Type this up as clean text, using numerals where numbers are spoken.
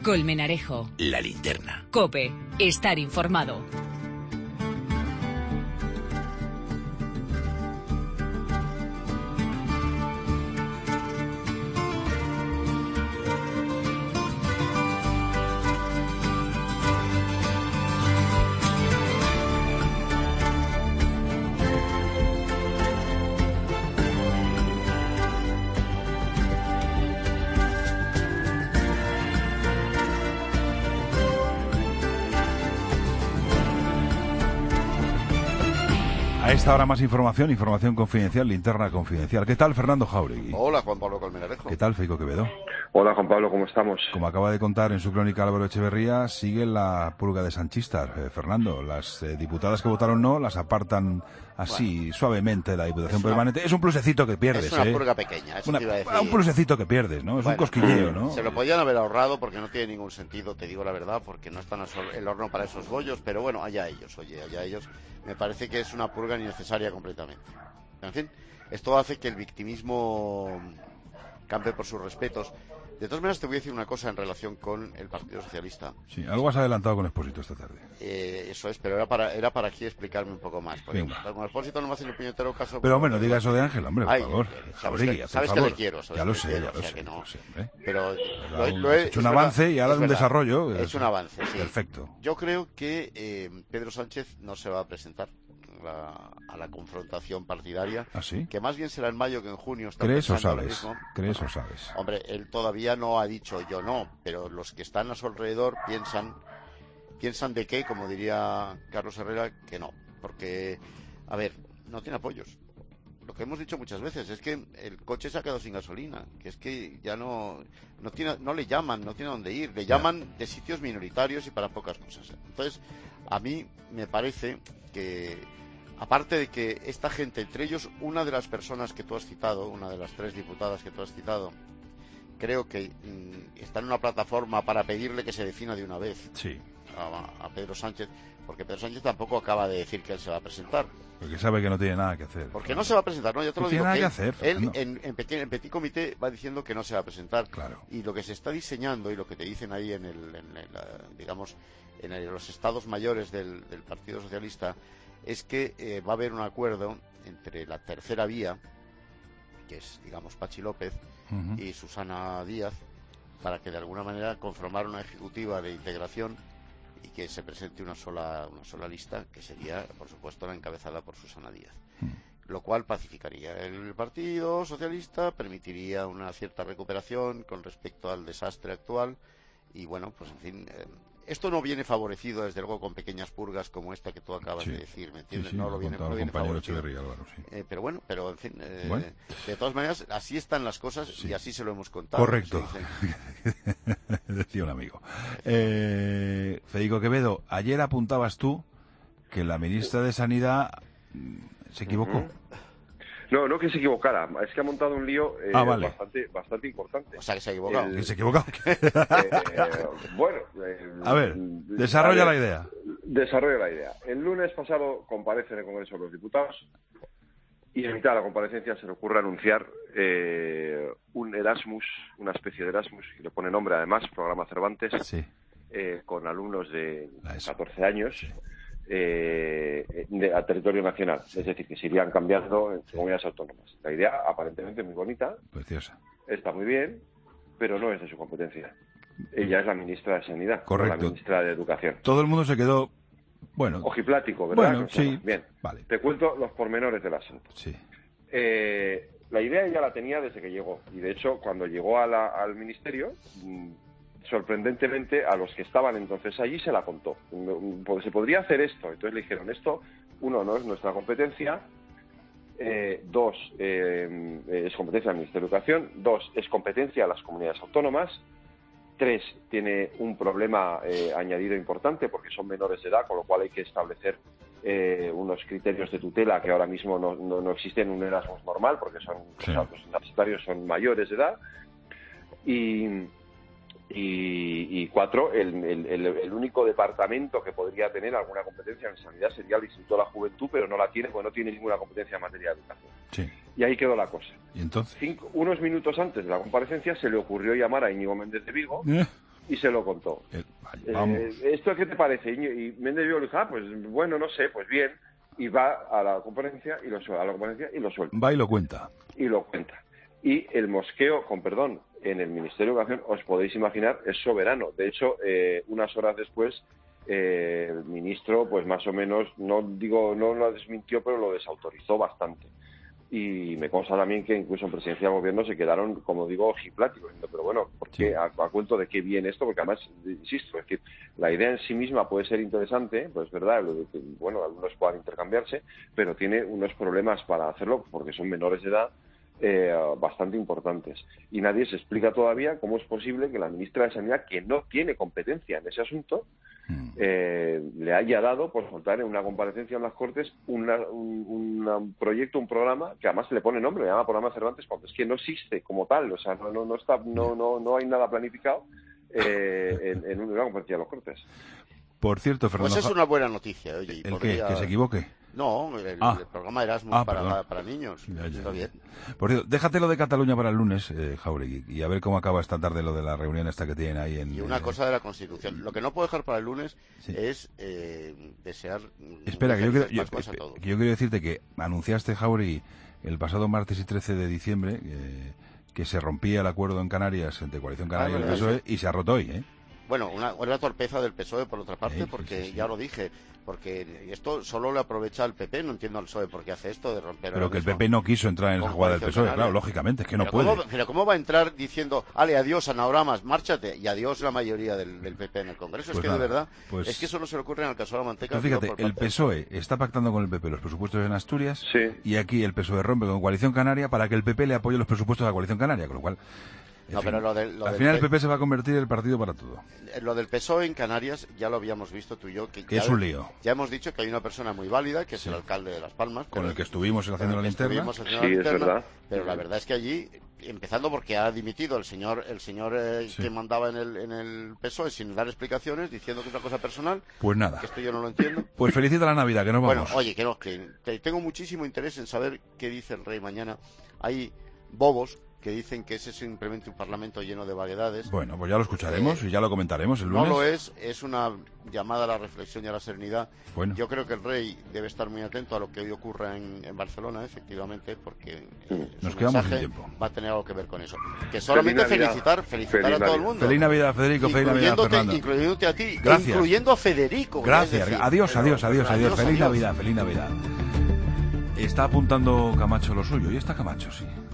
Colmenarejo. La Linterna. COPE. Estar informado. A esta hora más información confidencial, linterna confidencial. ¿Qué tal, Fernando Jáuregui? Hola, Juan Pablo Colmenarejo. ¿Qué tal, Feijóo Quevedo? Hola, Juan Pablo, ¿cómo estamos? Como acaba de contar en su crónica Álvaro Echeverría, sigue la purga de Sanchistas. Fernando, las diputadas que votaron no las apartan así, suavemente de la Diputación Permanente. Es un plusecito que pierdes, Es una purga pequeña, eso te iba a decir. Un plusecito que pierdes, ¿no? Es un cosquilleo, ¿no? Se lo podían haber ahorrado porque no tiene ningún sentido, te digo la verdad, porque no están el horno para esos bollos, pero bueno, allá ellos, allá ellos. Me parece que es una purga innecesaria completamente. En fin, esto hace que el victimismo campe por sus respetos. De todas maneras, te voy a decir una cosa en relación con el Partido Socialista. Sí, algo has adelantado con Expósito esta tarde. Eso es, pero era para aquí explicarme un poco más. Porque con Expósito no me hacen un puñetero caso. Pero bueno, diga eso de Ángel, hombre, por favor. Sabes que le quiero. Ya lo sé, Pero lo he hecho un avance y ahora un desarrollo. Es un avance, sí. Perfecto. Yo creo que Pedro Sánchez no se va a presentar a la confrontación partidaria. ¿Ah, sí? Que más bien será en mayo que en junio. ¿Crees o sabes? Hombre, él todavía no ha dicho yo no, pero los que están a su alrededor piensan de que, como diría Carlos Herrera, que no. Porque, a ver, no tiene apoyos. Lo que hemos dicho muchas veces es que el coche se ha quedado sin gasolina, que es que ya no le llaman, no tiene dónde ir, le llaman de sitios minoritarios y para pocas cosas. Entonces, a mí me parece que, aparte de que esta gente, entre ellos una de las personas que tú has citado, una de las 3 diputadas que tú has citado, creo que está en una plataforma para pedirle que se defina de una vez a Pedro Sánchez, porque Pedro Sánchez tampoco acaba de decir que él se va a presentar. Porque sabe que no tiene nada que hacer. Porque no se va a presentar, ¿no? Ya te lo digo. No tiene nada que hacer. Él en Petit Comité va diciendo que no se va a presentar. Claro. Y lo que se está diseñando y lo que te dicen ahí en los estados mayores del Partido Socialista es que va a haber un acuerdo entre la tercera vía, que es, digamos, Pachi López y Susana Díaz, para que de alguna manera conformar una ejecutiva de integración y que se presente una sola lista, que sería, por supuesto, la encabezada por Susana Díaz. Lo cual pacificaría el Partido Socialista, permitiría una cierta recuperación con respecto al desastre actual y, bueno, pues en fin, esto no viene favorecido, desde luego, con pequeñas purgas como esta que tú acabas de decir, ¿me entiendes? No lo viene favorecido. Pero en fin, de todas maneras, así están las cosas y así se lo hemos contado. Correcto. Decía un amigo. Feijóo Quevedo, ayer apuntabas tú que la ministra de Sanidad se equivocó. No que se equivocara, es que ha montado un lío bastante importante. O sea, que se ha equivocado. ¿Que se ha equivocado? A ver, desarrolla la idea. Desarrolla la idea. El lunes pasado comparece en el Congreso de los Diputados y en mitad de la comparecencia se le ocurre anunciar un Erasmus, una especie de Erasmus, que le pone nombre además, Programa Cervantes, con alumnos de 14 años. A territorio nacional, es decir, que se irían cambiando en comunidades autónomas. La idea aparentemente muy bonita, preciosa, está muy bien, pero no es de su competencia. Ella es la ministra de Sanidad, correcto, no la ministra de Educación. Todo el mundo se quedó, ojiplático, ¿verdad? Bueno, sí, bien. Vale. Te cuento los pormenores del asunto. Sí. La idea ella la tenía desde que llegó, y de hecho cuando llegó al ministerio, sorprendentemente a los que estaban entonces allí se la contó. Se podría hacer esto. Entonces le dijeron, esto, uno, no es nuestra competencia, dos, es competencia del Ministerio de Educación, dos, es competencia de las comunidades autónomas, tres, tiene un problema añadido importante porque son menores de edad, con lo cual hay que establecer unos criterios de tutela que ahora mismo no existen en un Erasmus normal porque los universitarios son mayores de edad. Y cuatro, el único departamento que podría tener alguna competencia en sanidad sería el Instituto de la Juventud, pero no la tiene porque no tiene ninguna competencia en materia de educación. Sí. Y ahí quedó la cosa. ¿Y entonces? Unos minutos antes de la comparecencia se le ocurrió llamar a Íñigo Méndez de Vigo y se lo contó. Vamos. ¿Esto qué te parece? Y Méndez Vigo le dijo, pues bueno, no sé, pues bien. Y va a la conferencia y lo suelta. Va y lo cuenta. Y el mosqueo, con perdón, en el Ministerio de Educación, os podéis imaginar, es soberano. De hecho, unas horas después, el ministro, pues más o menos, no lo desmintió, pero lo desautorizó bastante. Y me consta también que incluso en presidencia de gobierno se quedaron, como digo, ojipláticos. Pero bueno, ¿por qué? ¿A cuento de qué viene esto? Porque además, insisto, es que la idea en sí misma puede ser interesante, pues es verdad, bueno, algunos puedan intercambiarse, pero tiene unos problemas para hacerlo porque son menores de edad bastante importantes. Y nadie se explica todavía cómo es posible que la ministra de Sanidad, que no tiene competencia en ese asunto, le haya dado por soltar en una comparecencia en las Cortes un proyecto, un programa que además se le pone nombre, le llama programa Cervantes, cuando es que no existe como tal, o sea, no hay nada planificado en una comparecencia de las Cortes. Por cierto, Fernando, pues es una buena noticia, oye. ¿Que se equivoque? No, el programa Erasmus para niños. Ya. Está bien. Por cierto, déjatelo de Cataluña para el lunes, Jauregui, y a ver cómo acaba esta tarde lo de la reunión esta que tienen ahí en... Y una cosa de la Constitución. Lo que no puedo dejar para el lunes es desear... Espera, que yo quiero decirte que anunciaste, Jauregui, el pasado martes y 13 de diciembre que se rompía el acuerdo en Canarias entre Coalición Canaria y el PSOE, y se ha roto hoy, ¿eh? Bueno, una torpeza del PSOE por otra parte, porque ya lo dije, porque esto solo le aprovecha al PP, no entiendo al PSOE por qué hace esto de romper... Pero que el PP no quiso entrar en esa jugada del PSOE, claro, lógicamente, es que no puede. Pero ¿cómo va a entrar diciendo, ale, adiós, anagramas, márchate, y adiós la mayoría del PP en el Congreso? Pues es que nada, de verdad, es que eso no se le ocurre en el caso de la manteca. Fíjate, el PSOE está pactando con el PP los presupuestos en Asturias, sí, y aquí el PSOE rompe con Coalición Canaria para que el PP le apoye los presupuestos a la Coalición Canaria, con lo cual... Pero al final el PP se va a convertir en el partido para todo. Lo del PSOE en Canarias ya lo habíamos visto tú y yo. Que es un lío. Ya hemos dicho que hay una persona muy válida, que es el alcalde de Las Palmas. Con el que estuvimos haciendo la linterna. Sí, es verdad. Pero la verdad es que allí, empezando porque ha dimitido el señor que mandaba en el PSOE sin dar explicaciones, diciendo que es una cosa personal. Pues nada. Que esto yo no lo entiendo. Pues felicita la Navidad, que nos vamos. Bueno, oye, que tengo muchísimo interés en saber qué dice el rey mañana. Hay bobos que dicen que ese es simplemente un parlamento lleno de vaguedades. Bueno, pues ya lo escucharemos y ya lo comentaremos el lunes. No lo es una llamada a la reflexión y a la serenidad. Bueno. Yo creo que el rey debe estar muy atento a lo que hoy ocurra en Barcelona, efectivamente, porque nos quedamos sin tiempo. Va a tener algo que ver con eso. Que solamente felicitar a todo el mundo. Feliz Navidad, Federico, feliz Navidad, Fernando. Incluyéndote a ti, gracias. Incluyendo a Federico. Gracias, adiós. Feliz Navidad. Está apuntando Camacho lo suyo, y está Camacho, sí.